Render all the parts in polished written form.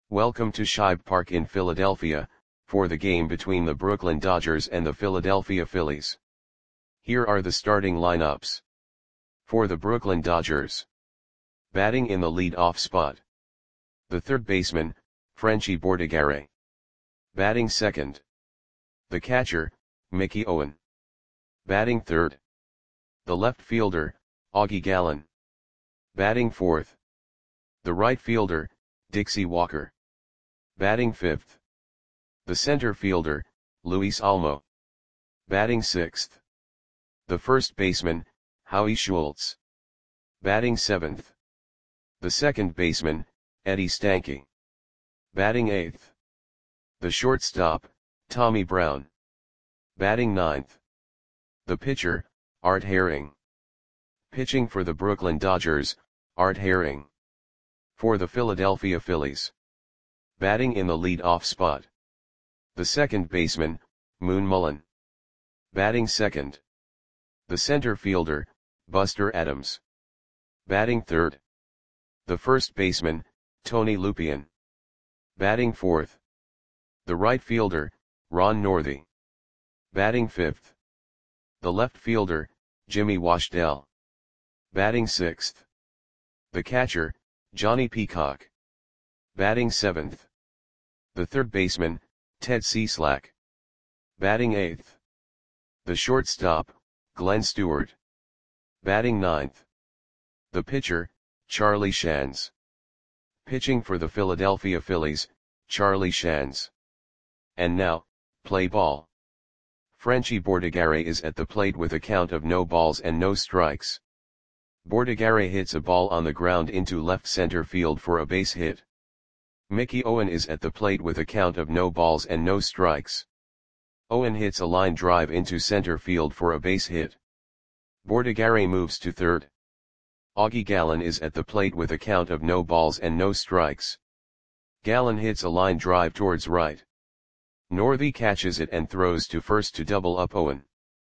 Welcome to Shibe Park in Philadelphia, for the game between the Brooklyn Dodgers and the Philadelphia Phillies. Here are the starting lineups. For the Brooklyn Dodgers. Batting in the lead-off spot. The third baseman, Frenchy Bordigare. Batting second. The catcher, Mickey Owen. Batting third. The left fielder, Augie Gallen. Batting fourth. The right fielder, Dixie Walker. Batting fifth. The center fielder, Luis Almo. Batting sixth. The first baseman, Howie Schultz. Batting seventh. The second baseman, Eddie Stanky. Batting eighth. The shortstop, Tommy Brown. Batting ninth. The pitcher, Art Herring. Pitching for the Brooklyn Dodgers, Art Herring. For the Philadelphia Phillies. Batting in the lead-off spot. The second baseman, Moon Mullin. Batting second. The center fielder, Buster Adams. Batting third. The first baseman, Tony Lupien. Batting fourth. The right fielder, Ron Northey. Batting fifth. The left fielder, Jimmy Washdell. Batting sixth. The catcher, Johnny Peacock. Batting seventh. The third baseman, Ted Cieslak. Batting eighth. The shortstop, Glenn Stewart. Batting ninth. The pitcher, Charlie Shands. Pitching for the Philadelphia Phillies, Charlie Shands. And now, play ball. Frenchy Bordigare is at the plate with a count of no balls and no strikes. Bordigare hits a ball on the ground into left center field for a base hit. Mickey Owen is at the plate with a count of no balls and no strikes. Owen hits a line drive into center field for a base hit. Bordigare moves to third. Augie Gallen is at the plate with a count of no balls and no strikes. Gallen hits a line drive towards right. Northey catches it and throws to first to double up Owen.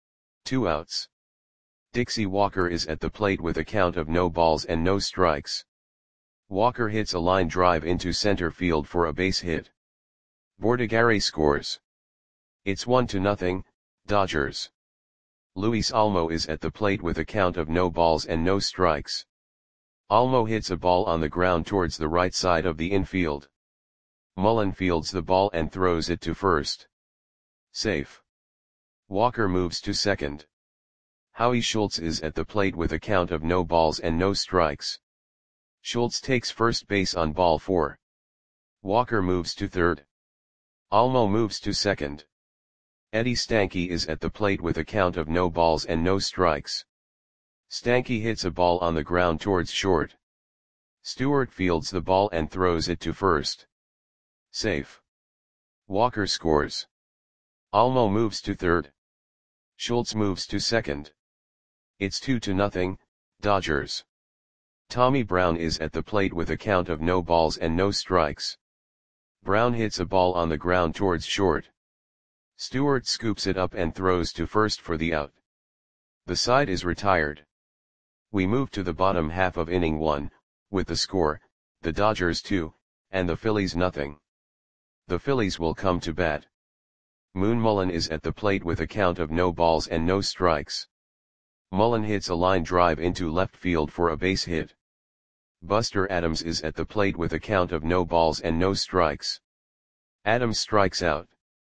2 outs. Dixie Walker is at the plate with a count of no balls and no strikes. Walker hits a line drive into center field for a base hit. Bordigare scores. It's 1-0, Dodgers. Luis Almo is at the plate with a count of no balls and no strikes. Almo hits a ball on the ground towards the right side of the infield. Mullin fields the ball and throws it to first. Safe. Walker moves to second. Howie Schultz is at the plate with a count of no balls and no strikes. Schultz takes first base on ball 4. Walker moves to third. Almo moves to second. Eddie Stanky is at the plate with a count of no balls and no strikes. Stanky hits a ball on the ground towards short. Stewart fields the ball and throws it to first. Safe. Walker scores. Almo moves to third. Schultz moves to second. It's 2-0, Dodgers. Tommy Brown is at the plate with a count of no balls and no strikes. Brown hits a ball on the ground towards short. Stewart scoops it up and throws to first for the out. The side is retired. We move to the bottom half of inning 1, with the score, the Dodgers 2, and the Phillies 0. The Phillies will come to bat. Moon Mullin is at the plate with a count of no balls and no strikes. Mullin hits a line drive into left field for a base hit. Buster Adams is at the plate with a count of no balls and no strikes. Adams strikes out.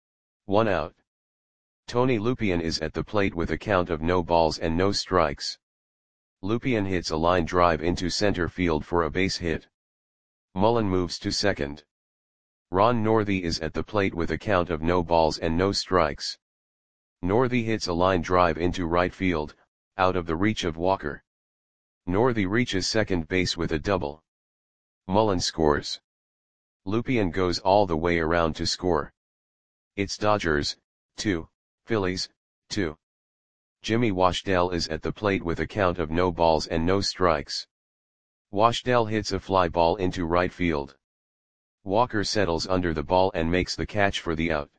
1 out. Tony Lupien is at the plate with a count of no balls and no strikes. Lupien hits a line drive into center field for a base hit. Mullin moves to second. Ron Northey is at the plate with a count of no balls and no strikes. Northey hits a line drive into right field, out of the reach of Walker. Northey reaches second base with a double. Mullin scores. Lupien goes all the way around to score. It's Dodgers, 2, Phillies, 2. Jimmy Washdell is at the plate with a count of no balls and no strikes. Washdell hits a fly ball into right field. Walker settles under the ball and makes the catch for the out.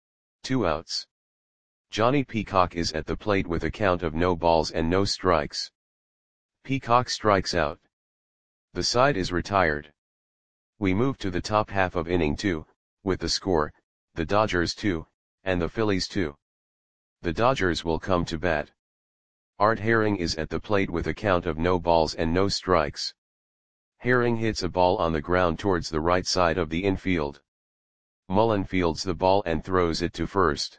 2 outs. Johnny Peacock is at the plate with a count of no balls and no strikes. Peacock strikes out. The side is retired. We move to the top half of inning 2, with the score, the Dodgers 2, and the Phillies 2. The Dodgers will come to bat. Art Herring is at the plate with a count of no balls and no strikes. Herring hits a ball on the ground towards the right side of the infield. Mullen fields the ball and throws it to first.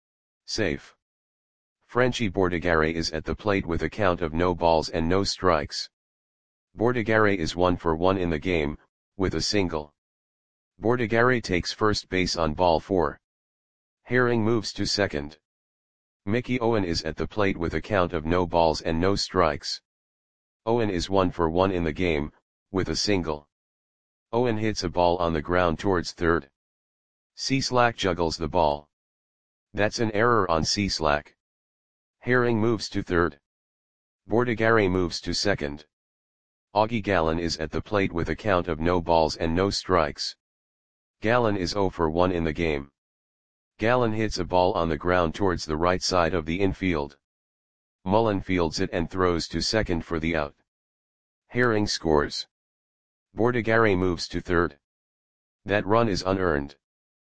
Safe. Frenchy Bordigare is at the plate with a count of no balls and no strikes. Bordigare is 1 for 1 in the game, with a single. Bordigare takes first base on ball 4. Herring moves to second. Mickey Owen is at the plate with a count of no balls and no strikes. Owen is 1 for 1 in the game, with a single. Owen hits a ball on the ground towards third. Cieslak juggles the ball. That's an error on Cieslak. Herring moves to third. Bordigare moves to second. Augie Gallen is at the plate with a count of no balls and no strikes. Gallen is 0 for 1 in the game. Gallen hits a ball on the ground towards the right side of the infield. Mullen fields it and throws to second for the out. Herring scores. Bordigare moves to third. That run is unearned.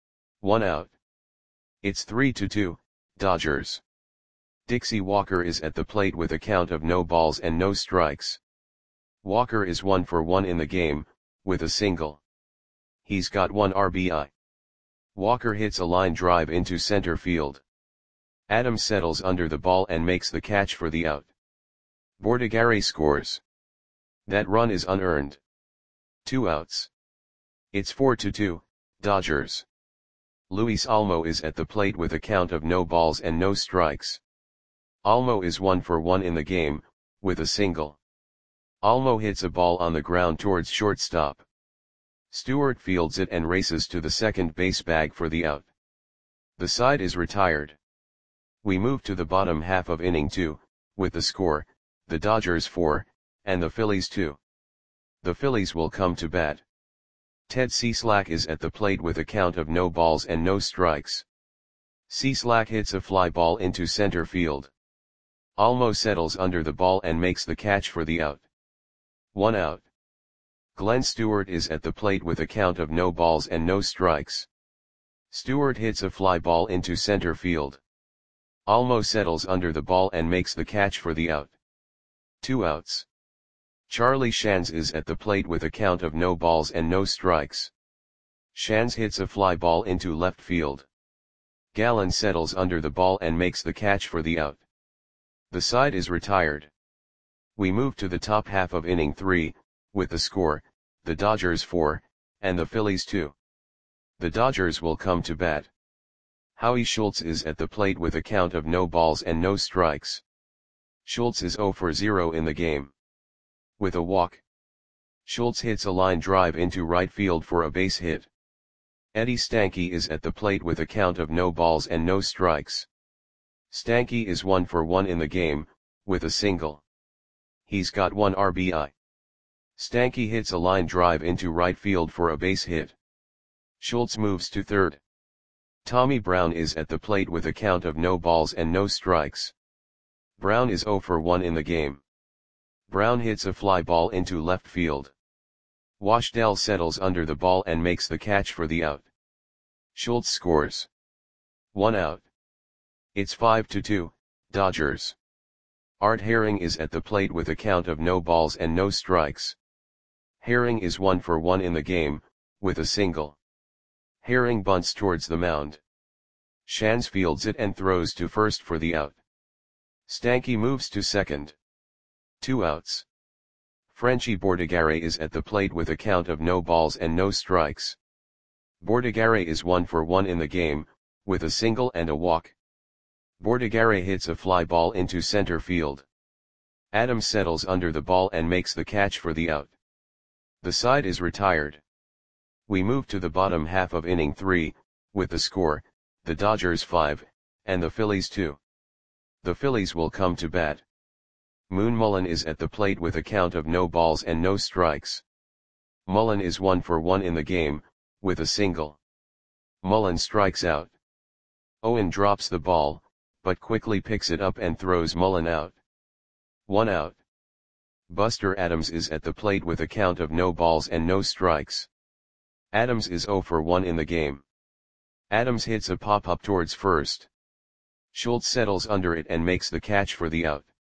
1 out. It's 3-2, Dodgers. Dixie Walker is at the plate with a count of no balls and no strikes. Walker is 1 for 1 in the game, with a single. He's got 1 RBI. Walker hits a line drive into center field. Adams settles under the ball and makes the catch for the out. Bordigare scores. That run is unearned. 2 outs. It's 4-2, Dodgers. Luis Olmo is at the plate with a count of no balls and no strikes. Olmo is 1 for 1 in the game, with a single. Olmo hits a ball on the ground towards shortstop. Stewart fields it and races to the second base bag for the out. The side is retired. We move to the bottom half of inning 2, with the score, the Dodgers 4, and the Phillies 2. The Phillies will come to bat. Ted Cieslak is at the plate with a count of no balls and no strikes. Cieslak hits a fly ball into center field. Olmo settles under the ball and makes the catch for the out. 1 out. Glenn Stewart is at the plate with a count of no balls and no strikes. Stewart hits a fly ball into center field. Olmo settles under the ball and makes the catch for the out. 2 outs. Charlie Shands is at the plate with a count of no balls and no strikes. Shands hits a fly ball into left field. Gallen settles under the ball and makes the catch for the out. The side is retired. We move to the top half of inning 3, with the score, the Dodgers 4, and the Phillies 2. The Dodgers will come to bat. Howie Schultz is at the plate with a count of no balls and no strikes. Schultz is 0 for 0 in the game. With a walk. Schultz hits a line drive into right field for a base hit. Eddie Stanky is at the plate with a count of no balls and no strikes. Stanky is 1 for 1 in the game, with a single. He's got 1 RBI. Stanky hits a line drive into right field for a base hit. Schultz moves to third. Tommy Brown is at the plate with a count of no balls and no strikes. Brown is 0 for 1 in the game. Brown hits a fly ball into left field. Washdell settles under the ball and makes the catch for the out. Schultz scores. 1 out. It's 5-2, Dodgers. Art Herring is at the plate with a count of no balls and no strikes. Herring is 1 for 1 in the game, with a single. Herring bunts towards the mound. Shands fields it and throws to first for the out. Stanky moves to second. 2 outs. Frenchy Bordigare is at the plate with a count of no balls and no strikes. Bordigare is 1 for 1 in the game, with a single and a walk. Bordigare hits a fly ball into center field. Adams settles under the ball and makes the catch for the out. The side is retired. We move to the bottom half of inning 3, with the score, the Dodgers 5, and the Phillies 2. The Phillies will come to bat. Moon Mullen is at the plate with a count of no balls and no strikes. Mullen is 1 for 1 in the game, with a single. Mullen strikes out. Owen drops the ball, but quickly picks it up and throws Mullen out. 1 out. Buster Adams is at the plate with a count of no balls and no strikes. Adams is 0 for 1 in the game. Adams hits a pop-up towards first. Schultz settles under it and makes the catch for the out.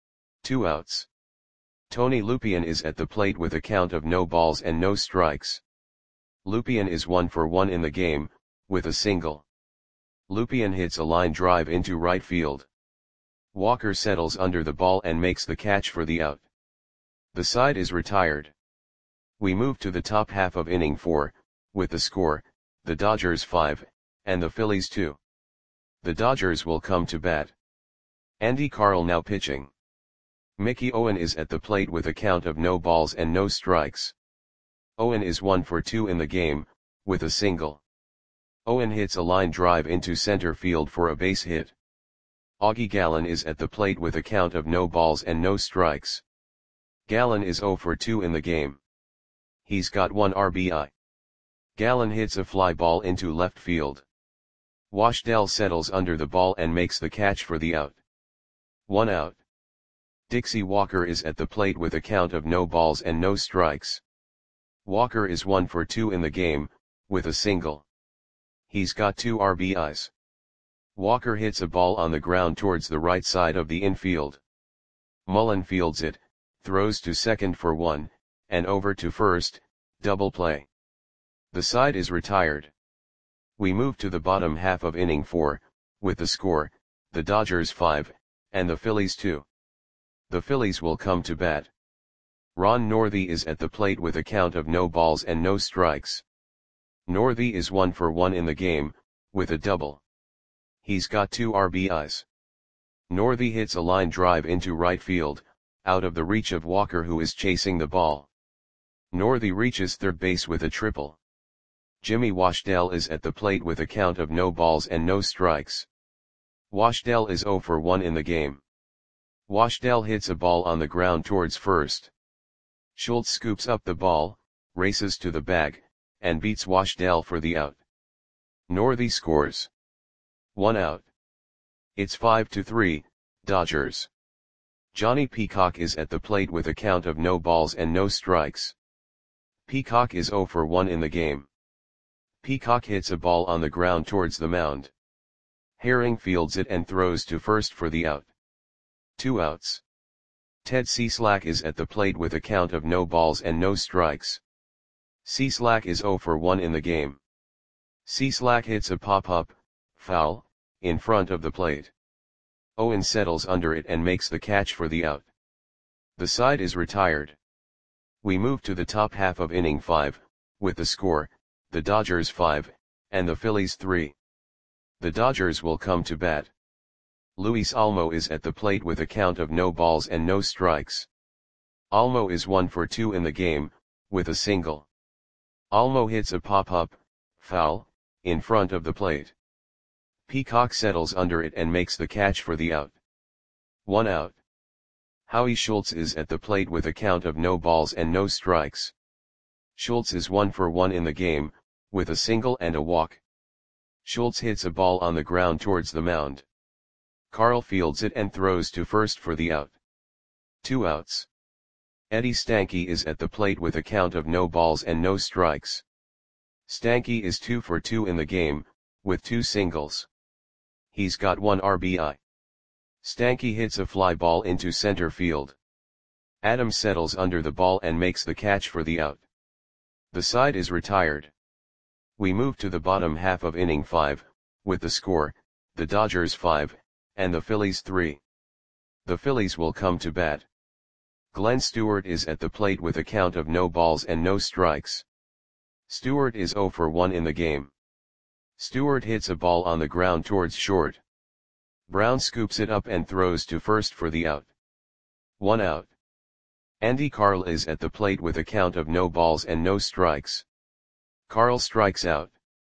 2 outs. Tony Lupien is at the plate with a count of no balls and no strikes. Lupien is 1 for 1 in the game, with a single. Lupien hits a line drive into right field. Walker settles under the ball and makes the catch for the out. The side is retired. We move to the top half of inning 4, with the score, the Dodgers 5, and the Phillies 2. The Dodgers will come to bat. Andy Carl now pitching. Mickey Owen is at the plate with a count of no balls and no strikes. Owen is 1 for 2 in the game, with a single. Owen hits a line drive into center field for a base hit. Augie Gallen is at the plate with a count of no balls and no strikes. Gallen is 0 for 2 in the game. He's got 1 RBI. Gallen hits a fly ball into left field. Washdell settles under the ball and makes the catch for the out. 1 out. Dixie Walker is at the plate with a count of no balls and no strikes. Walker is 1 for 2 in the game, with a single. He's got 2 RBIs. Walker hits a ball on the ground towards the right side of the infield. Mullen fields it, throws to second for 1, and over to first, double play. The side is retired. We move to the bottom half of inning 4, with the score, the Dodgers 5, and the Phillies 2. The Phillies will come to bat. Ron Northey is at the plate with a count of no balls and no strikes. Northey is 1 for 1 in the game, with a double. He's got 2 RBIs. Northey hits a line drive into right field, out of the reach of Walker who is chasing the ball. Northey reaches third base with a triple. Jimmy Washdell is at the plate with a count of no balls and no strikes. Washdell is 0 for 1 in the game. Washdell hits a ball on the ground towards first. Schultz scoops up the ball, races to the bag, and beats Washdell for the out. Northey scores. 1 out. It's 5-3, Dodgers. Johnny Peacock is at the plate with a count of no balls and no strikes. Peacock is 0 for 1 in the game. Peacock hits a ball on the ground towards the mound. Herring fields it and throws to first for the out. 2 outs. Ted Cieslak is at the plate with a count of no balls and no strikes. Cieslak is 0 for 1 in the game. Cieslak hits a pop-up, foul, in front of the plate. Owen settles under it and makes the catch for the out. The side is retired. We move to the top half of inning 5, with the score, the Dodgers 5, and the Phillies 3. The Dodgers will come to bat. Luis Olmo is at the plate with a count of no balls and no strikes. Olmo is 1 for 2 in the game, with a single. Olmo hits a pop-up, foul, in front of the plate. Peacock settles under it and makes the catch for the out. 1 out. Howie Schultz is at the plate with a count of no balls and no strikes. Schultz is 1 for 1 in the game, with a single and a walk. Schultz hits a ball on the ground towards the mound. Carl fields it and throws to first for the out. 2 outs. Eddie Stanky is at the plate with a count of no balls and no strikes. Stanky is 2 for 2 in the game, with 2 singles. He's got 1 RBI. Stanky hits a fly ball into center field. Adams settles under the ball and makes the catch for the out. The side is retired. We move to the bottom half of inning 5, with the score, the Dodgers 5, and the Phillies 3. The Phillies will come to bat. Glenn Stewart is at the plate with a count of no balls and no strikes. Stewart is 0 for 1 in the game. Stewart hits a ball on the ground towards short. Brown scoops it up and throws to first for the out. 1 out. Andy Carl is at the plate with a count of no balls and no strikes. Carl strikes out.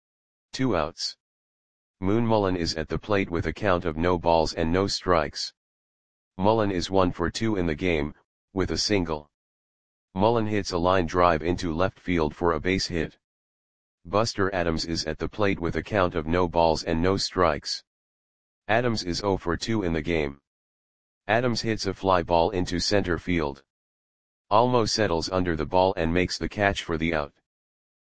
2 outs. Moon Mullen is at the plate with a count of no balls and no strikes. Mullen is 1 for 2 in the game, with a single. Mullen hits a line drive into left field for a base hit. Buster Adams is at the plate with a count of no balls and no strikes. Adams is 0 for 2 in the game. Adams hits a fly ball into center field. Olmo settles under the ball and makes the catch for the out.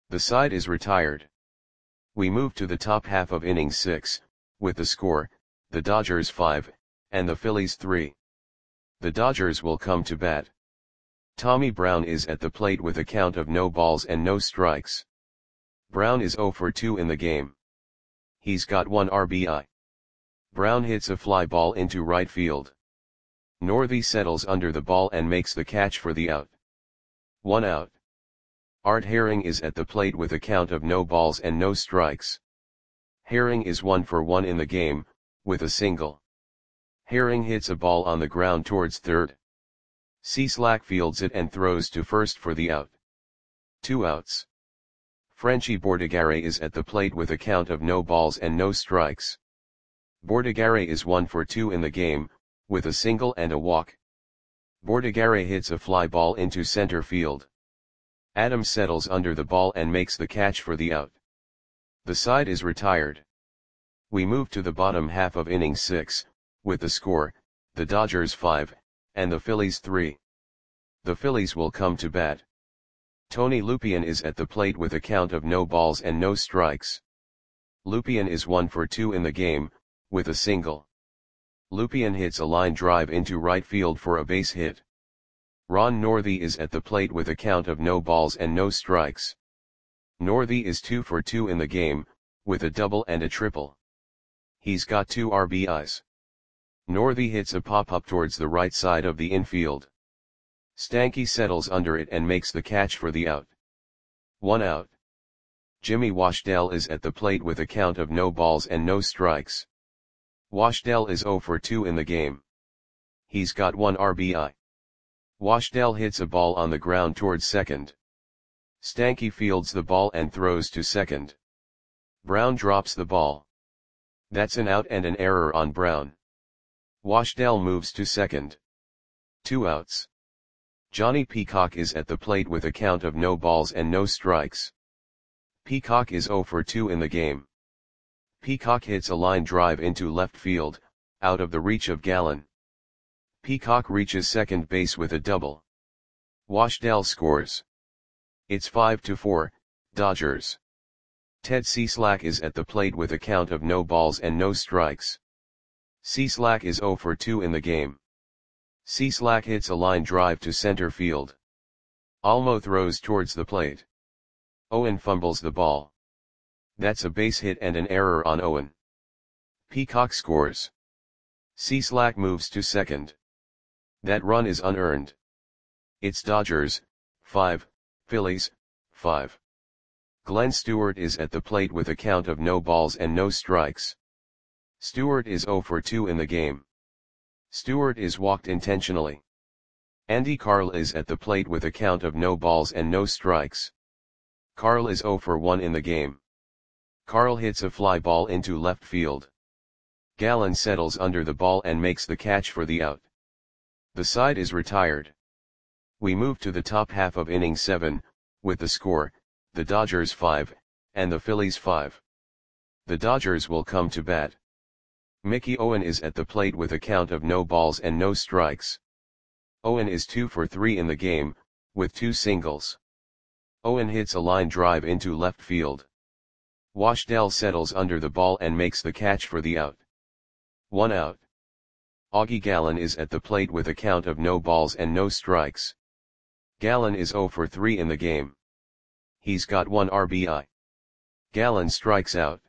The side is retired. We move to the top half of inning 6, with the score, the Dodgers 5, and the Phillies 3. The Dodgers will come to bat. Tommy Brown is at the plate with a count of no balls and no strikes. Brown is 0 for 2 in the game. He's got 1 RBI. Brown hits a fly ball into right field. Northey settles under the ball and makes the catch for the out. 1 out. Art Herring is at the plate with a count of no balls and no strikes. Herring is 1 for 1 in the game, with a single. Herring hits a ball on the ground towards third. Cieslak fields it and throws to first for the out. 2 outs. Frenchy Bordigare is at the plate with a count of no balls and no strikes. Bordigare is 1 for 2 in the game, with a single and a walk. Bordigare hits a fly ball into center field. Adams settles under the ball and makes the catch for the out. The side is retired. We move to the bottom half of inning 6, with the score, the Dodgers 5, and the Phillies 3. The Phillies will come to bat. Tony Lupien is at the plate with a count of no balls and no strikes. Lupien is 1 for 2 in the game, with a single. Lupien hits a line drive into right field for a base hit. Ron Northey is at the plate with a count of no balls and no strikes. Northey is 2 for 2 in the game, with a double and a triple. He's got 2 RBIs. Northey hits a pop-up towards the right side of the infield. Stanky settles under it and makes the catch for the out. 1 out. Jimmy Washdell is at the plate with a count of no balls and no strikes. Washdell is 0 for 2 in the game. He's got 1 RBI. Washdell hits a ball on the ground towards second. Stanky fields the ball and throws to second. Brown drops the ball. That's an out and an error on Brown. Washdell moves to second. 2 outs. Johnny Peacock is at the plate with a count of no balls and no strikes. Peacock is 0 for 2 in the game. Peacock hits a line drive into left field, out of the reach of Gallen. Peacock reaches second base with a double. Washdell scores. It's 5-4, Dodgers. Ted Cieslak is at the plate with a count of no balls and no strikes. Cieslak is 0 for 2 in the game. Cieslak hits a line drive to center field. Almo throws towards the plate. Owen fumbles the ball. That's a base hit and an error on Owen. Peacock scores. Cieslak moves to second. That run is unearned. It's Dodgers, 5, Phillies, 5. Glenn Stewart is at the plate with a count of no balls and no strikes. Stewart is 0 for 2 in the game. Stewart is walked intentionally. Andy Carl is at the plate with a count of no balls and no strikes. Carl is 0 for 1 in the game. Carl hits a fly ball into left field. Gallen settles under the ball and makes the catch for the out. The side is retired. We move to the top half of inning 7, with the score, the Dodgers 5, and the Phillies 5. The Dodgers will come to bat. Mickey Owen is at the plate with a count of no balls and no strikes. Owen is 2 for 3 in the game, with 2 singles. Owen hits a line drive into left field. Washdell settles under the ball and makes the catch for the out. 1 out. Augie Gallen is at the plate with a count of no balls and no strikes. Gallen is 0 for 3 in the game. He's got 1 RBI. Gallen strikes out.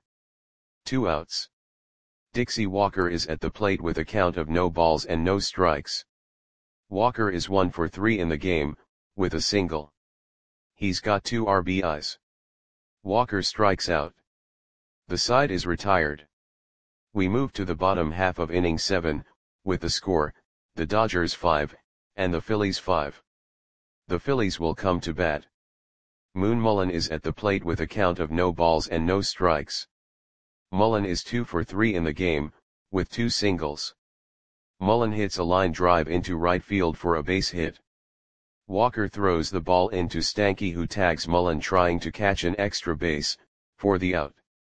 2 outs. Dixie Walker is at the plate with a count of no balls and no strikes. Walker is 1 for 3 in the game, with a single. He's got 2 RBIs. Walker strikes out. The side is retired. We move to the bottom half of inning 7, with the score, the Dodgers 5, and the Phillies 5. The Phillies will come to bat. Moon Mullen is at the plate with a count of no balls and no strikes. Mullen is 2 for 3 in the game, with 2 singles. Mullen hits a line drive into right field for a base hit. Walker throws the ball into Stanky, who tags Mullen trying to catch an extra base, for the out.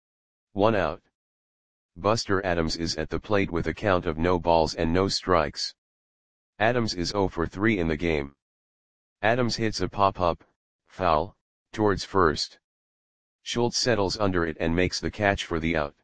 1 out. Buster Adams is at the plate with a count of no balls and no strikes. Adams is 0 for 3 in the game. Adams hits a pop-up, foul, towards first. Schultz settles under it and makes the catch for the out.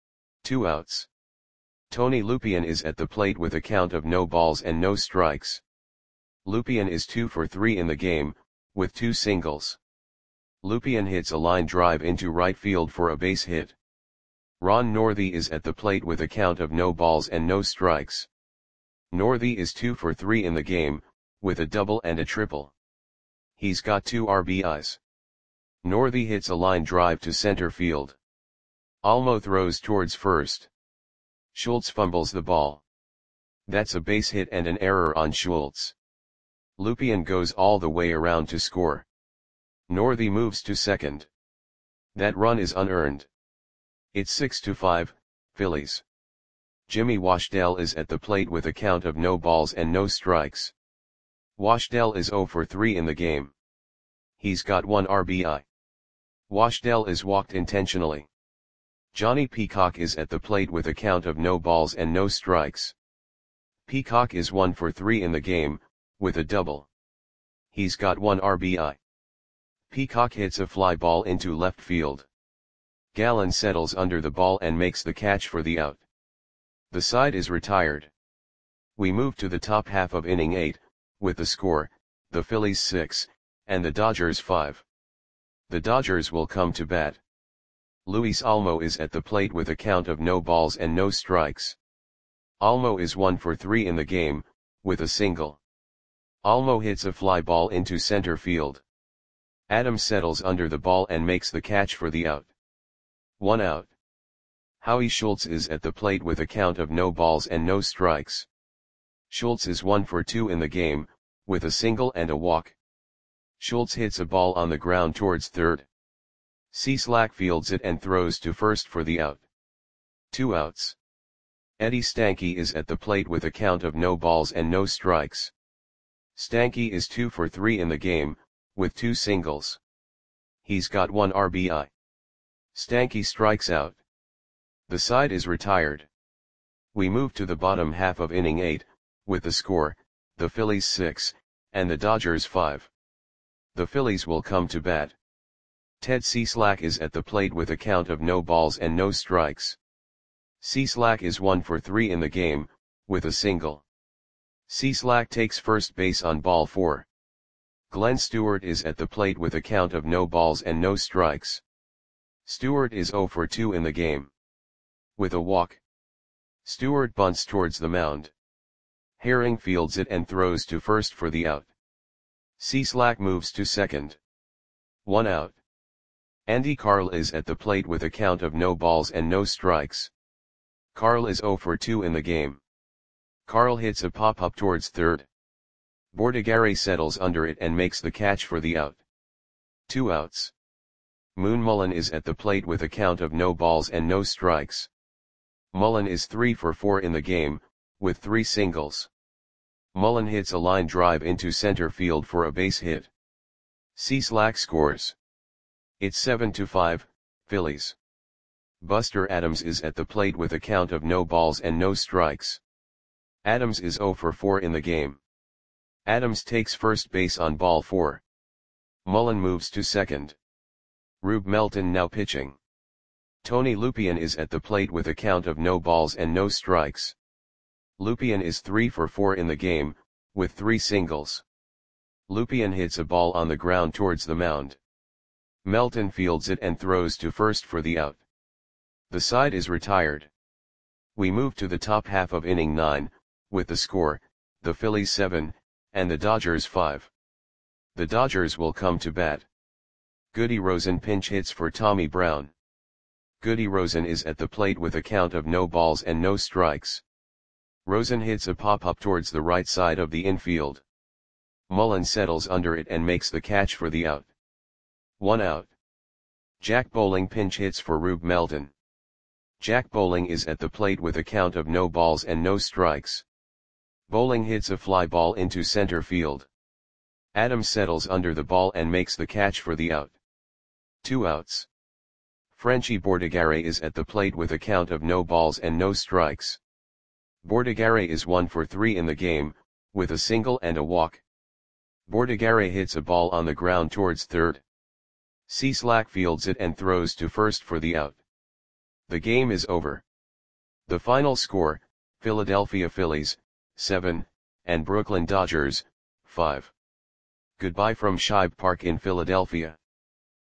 2 outs. Tony Lupien is at the plate with a count of no balls and no strikes. Lupien is 2 for 3 in the game, with 2 singles. Lupien hits a line drive into right field for a base hit. Ron Northey is at the plate with a count of no balls and no strikes. Northey is 2 for 3 in the game, with a double and a triple. He's got 2 RBIs. Northey hits a line drive to center field. Almo throws towards first. Schultz fumbles the ball. That's a base hit and an error on Schultz. Lupien goes all the way around to score. Northey moves to second. That run is unearned. It's 6-5, Phillies. Jimmy Washdell is at the plate with a count of no balls and no strikes. Washdell is 0 for 3 in the game. He's got 1 RBI. Washdell is walked intentionally. Johnny Peacock is at the plate with a count of no balls and no strikes. Peacock is 1 for 3 in the game, with a double. He's got 1 RBI. Peacock hits a fly ball into left field. Gallen settles under the ball and makes the catch for the out. The side is retired. We move to the top half of inning 8, with the score, the Phillies 6, and the Dodgers 5. The Dodgers will come to bat. Luis Almo is at the plate with a count of no balls and no strikes. Almo is 1 for 3 in the game, with a single. Almo hits a fly ball into center field. Adams settles under the ball and makes the catch for the out. 1 out. Howie Schultz is at the plate with a count of no balls and no strikes. Schultz is 1 for 2 in the game, with a single and a walk. Schultz hits a ball on the ground towards third. Cieslak fields it and throws to first for the out. 2 outs. Eddie Stanky is at the plate with a count of no balls and no strikes. Stanky is 2 for 3 in the game, with 2 singles. He's got 1 RBI. Stanky strikes out. The side is retired. We move to the bottom half of inning 8, with the score, the Phillies 6, and the Dodgers 5. The Phillies will come to bat. Ted Cieslak is at the plate with a count of no balls and no strikes. Cieslak is 1 for 3 in the game, with a single. Cieslak takes first base on ball 4. Glenn Stewart is at the plate with a count of no balls and no strikes. Stewart is 0 for 2 in the game. With a walk. Stewart bunts towards the mound. Herring fields it and throws to first for the out. Cieslak moves to second. 1 out. Andy Carl is at the plate with a count of no balls and no strikes. Carl is 0 for 2 in the game. Carl hits a pop-up towards third. Bordigare settles under it and makes the catch for the out. 2 outs. Moon Mullen is at the plate with a count of no balls and no strikes. Mullen is 3 for 4 in the game, with 3 singles. Mullen hits a line drive into center field for a base hit. Cieslak scores. It's 7-5, Phillies. Buster Adams is at the plate with a count of no balls and no strikes. Adams is 0 for 4 in the game. Adams takes first base on ball 4. Mullen moves to second. Rube Melton now pitching. Tony Lupien is at the plate with a count of no balls and no strikes. Lupien is 3 for 4 in the game, with 3 singles. Lupien hits a ball on the ground towards the mound. Melton fields it and throws to first for the out. The side is retired. We move to the top half of inning 9, with the score, the Phillies 7, and the Dodgers 5. The Dodgers will come to bat. Goody Rosen pinch hits for Tommy Brown. Goody Rosen is at the plate with a count of no balls and no strikes. Rosen hits a pop-up towards the right side of the infield. Mullen settles under it and makes the catch for the out. 1 out. Jack Bowling pinch hits for Rube Melton. Jack Bowling is at the plate with a count of no balls and no strikes. Bowling hits a fly ball into center field. Adams settles under the ball and makes the catch for the out. 2 outs. Frenchie Bordigare is at the plate with a count of no balls and no strikes. Bordigare is 1 for 3 in the game, with a single and a walk. Bordigare hits a ball on the ground towards third. C. Slack fields it and throws to first for the out. The game is over. The final score, Philadelphia Phillies, 7, and Brooklyn Dodgers, 5. Goodbye from Shibe Park in Philadelphia.